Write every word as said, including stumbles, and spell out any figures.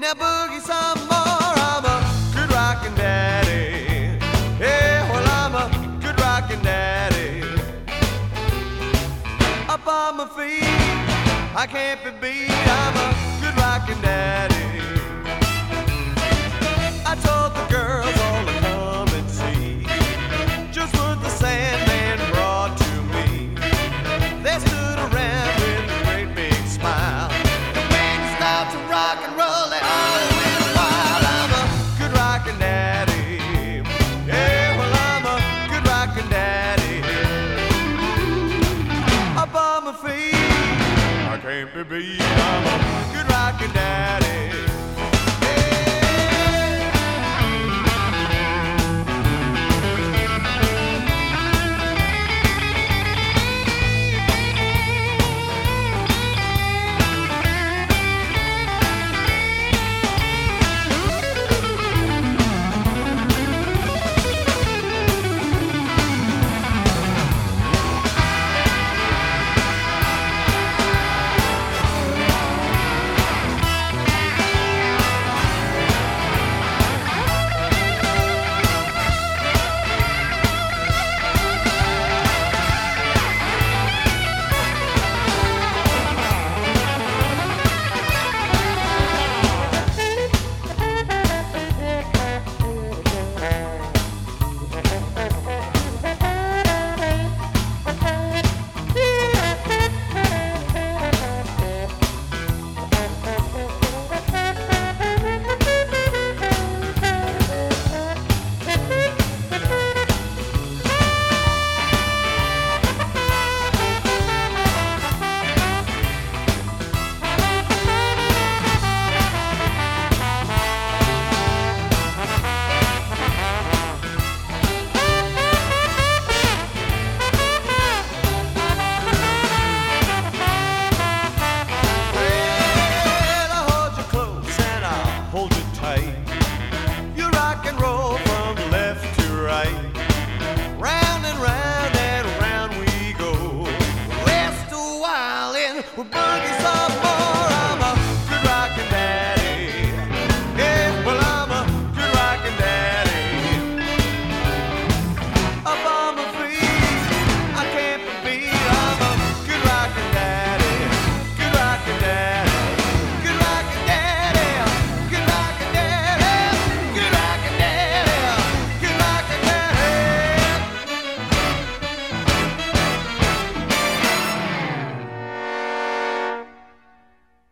Now boogie some more. I'm a good rockin' daddy. Yeah, well, I'm a good rockin' daddy. Up on my feet, I can't be beat. I'm a good rockin' daddy. I told the girls all to come and see just what the Sandman brought to me. They stood around with a great big smile. The band stopped to rock and roll. They all went wild. I'm a good rockin' daddy. Yeah, well, I'm a good rockin' daddy. Up on my feet, I can't be beat. I'm a good rockin' daddy. We're boogie